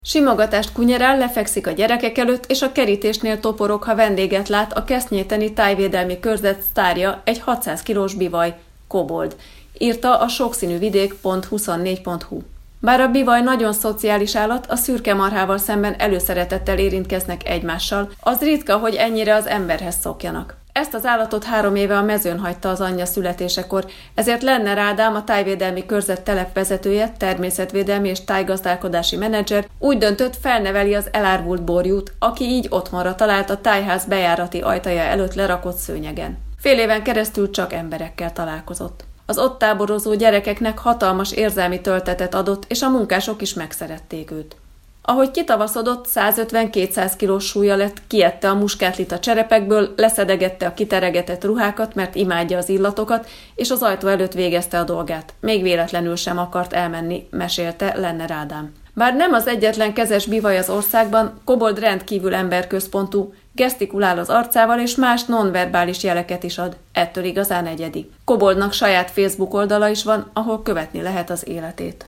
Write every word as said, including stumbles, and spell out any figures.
Simogatást kunyerál, lefekszik a gyerekek előtt, és a kerítésnél toporog, ha vendéget lát a Kesztnyéteni tájvédelmi körzet sztárja, egy hatszáz kilós bivaj, Kobold, írta a sokszínűvidék pont huszonnégy pont hu. Bár a bivaj nagyon szociális állat, a szürke marhával szemben előszeretettel érintkeznek egymással, az ritka, hogy ennyire az emberhez szokjanak. Ezt az állatot három éve a mezőn hagyta az anyja születésekor, ezért Lenner Ádám, a tájvédelmi körzet telepvezetője, természetvédelmi és tájgazdálkodási menedzser úgy döntött, felneveli az elárvult borjút, aki így otthonra talált a tájház bejárati ajtaja előtt lerakott szőnyegen. Fél éven keresztül csak emberekkel találkozott. Az ott táborozó gyerekeknek hatalmas érzelmi töltetet adott, és a munkások is megszerették őt. Ahogy kitavaszodott, százötven-kétszáz kilós súlya lett, kiette a muskátlit a cserepekből, leszedegette a kiteregetett ruhákat, mert imádja az illatokat, és az ajtó előtt végezte a dolgát. Még véletlenül sem akart elmenni, mesélte Lenner Ádám. Bár nem az egyetlen kezes bivaj az országban, Kobold rendkívül emberközpontú, gesztikulál az arcával és más nonverbális jeleket is ad, ettől igazán egyedi. Koboldnak saját Facebook oldala is van, ahol követni lehet az életét.